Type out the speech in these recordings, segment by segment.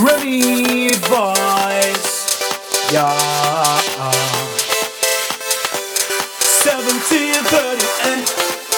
Remy Boys, yeah. 17:30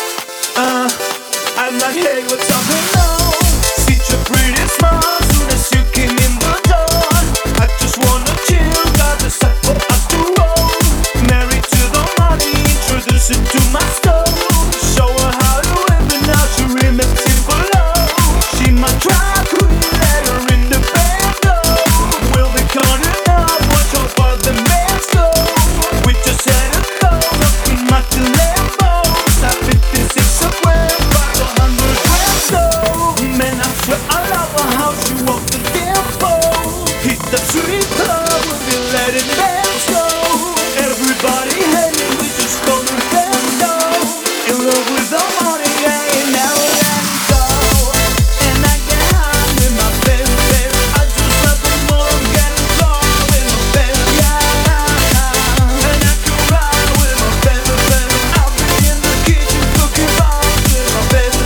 I'm not here, what's up now? See your pretty smile soon as you came in the door. I just wanna chill, got a set for us to roll. Married to the money, introduce it to my stove. Show her how to live and now she remixing below. She my drag queen, let her in the band though. We'll be counting up, watch how far the man's go. We just had a go, looking much to Lambos. I 56 a gram, 500 grams though. Man, I swear I love her, how she walk the damn pole. Hit the street club, we'll be letting bands go. Everybody hating, we just gonna let go. In love with the money, yeah, now let go. And I get high with my baby, baby. I just love the more I'm getting low with my baby, yeah. And I can ride with my baby, baby. I'll be in the kitchen cooking bars with my baby,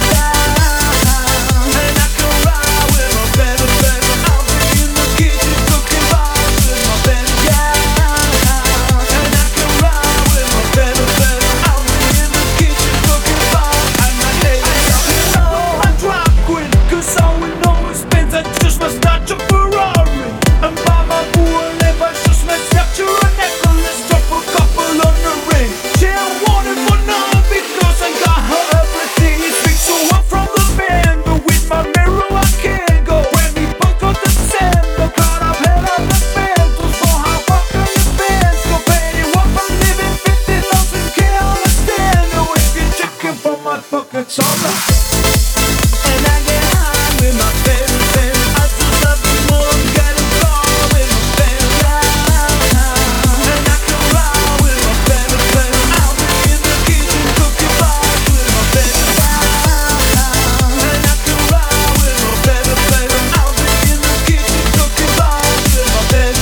yeah. And I can ride with my baby, baby. I'll be in the kitchen cooking bars with my baby, yeah. And I can ride with my baby, baby. I'll be in the kitchen cooking bars. I'm not hating, I'm drag queen, 'cause all we know is Benz. I just must touch a Ferrari. And buy my boo and live, I just must capture a necklace, drop a couple on the ring. She don't want it for now because I got her everything is big. So I'm from the band, but with my mirror I can't go. When we both got the sand, look out, I've had on the band. So how fucking your fans go petty? What I'm living 50,000 K understand. No whiskey chicken for my pockets all up. And I get high with my baby, baby. I just love the more I'm getting low with my baby, yeah. And I can ride with my baby, baby. I'll be in the kitchen cooking bars with my baby, yeah. And I can ride with my baby, baby. I'll be in the kitchen cooking bars with my baby,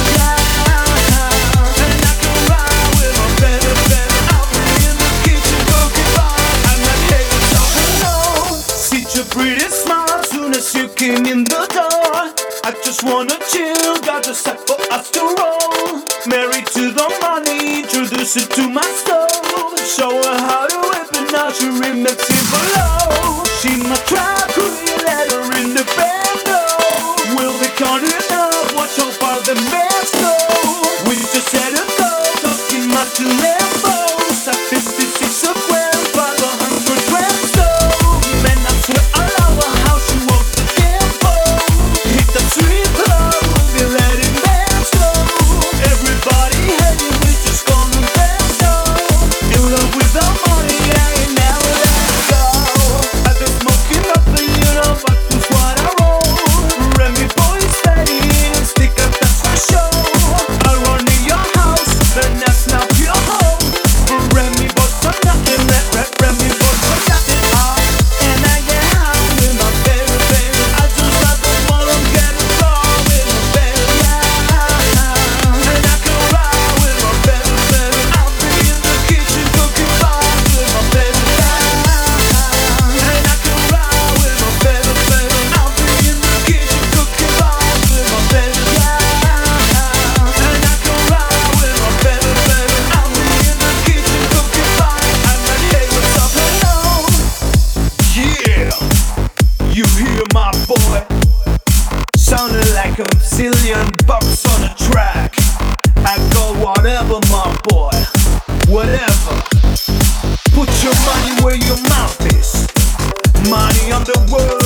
yeah. And I can ride with my baby, baby. I'll be in the kitchen cooking bars. I'm not hating, so no. See your pretty smile soon as you came in the door. I just wanna chill, got a set for us to roll. Married to the money, introduce it to my stove. Show her how to whip it, now she remixing below. She my drag queen, let her in the band though. We'll be counting up, watch how far the man's go. We just had a go, talking much to Lambos. At 56 a gram, 500 grams though. Man, I swear I love her, how she walk the damn pole. Hit the street club, we'll be letting bands go. Everybody hating, we just gonna let go. In love with the money, yeah, and now let go. I been smoking up the but this what I roll. Remy Boys steady and stick up, that's for sure. I'll run in your house, then that's not your home. Remy Boys for nothing, Remy Boys for nothing. And I get high with my baby, baby. I just love the more I'm getting low with my baby, yeah. And I can ride with my baby, baby. I'll be in the kitchen cooking bars with my baby, yeah. And I can ride with my baby, baby. I'll be in the kitchen cooking bars with my baby, yeah. And I can ride with my baby, baby. I'll be in the kitchen cooking bars. I'm not here, what's up, hello? Yeah, you hear my boy sounding like a zillion bucks on a track. I go whatever, my boy, whatever. Put your money where your mouth is. Money on the world.